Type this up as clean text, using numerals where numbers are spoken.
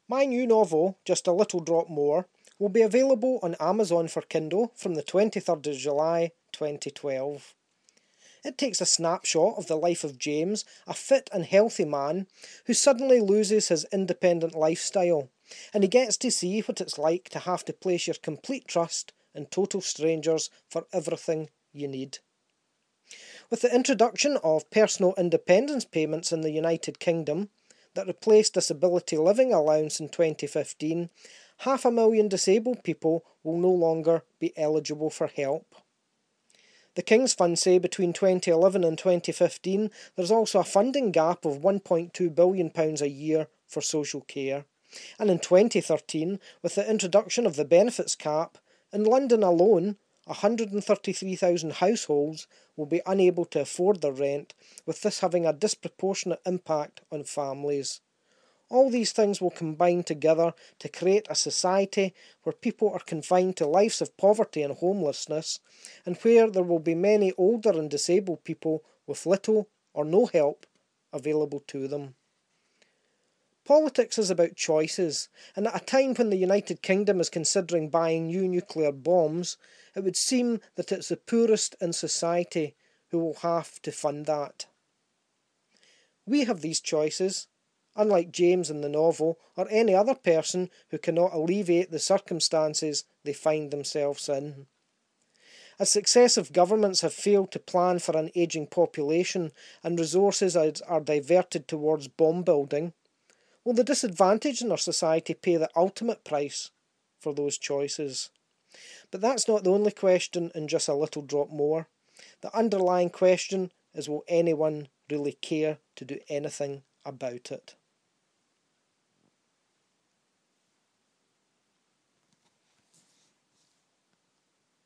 My new novel, Just a Little Drop More, will be available on Amazon for Kindle from the 23rd of July 2012. It takes a snapshot of the life of James, a fit and healthy man who suddenly loses his independent lifestyle, and he gets to see what it's like to have to place your complete trust in total strangers for everything you need. With the introduction of personal independence payments in the United Kingdom, that replaced disability living allowance in 2015, 500,000 disabled people will no longer be eligible for help. The King's Fund say between 2011 and 2015 there's also a funding gap of £1.2 billion a year for social care. And in 2013, with the introduction of the benefits cap, in London alone, 133,000 households will be unable to afford their rent, with this having a disproportionate impact on families. All these things will combine together to create a society where people are confined to lives of poverty and homelessness, and where there will be many older and disabled people with little or no help available to them. Politics is about choices, and at a time when the United Kingdom is considering buying new nuclear bombs, it would seem that it's the poorest in society who will have to fund that. We have these choices, unlike James in the novel, or any other person who cannot alleviate the circumstances they find themselves in. As successive governments have failed to plan for an ageing population and resources are diverted towards bomb building, will the disadvantaged in our society pay the ultimate price for those choices? But that's not the only question in Just a Little Drop More. The underlying question is, will anyone really care to do anything about it?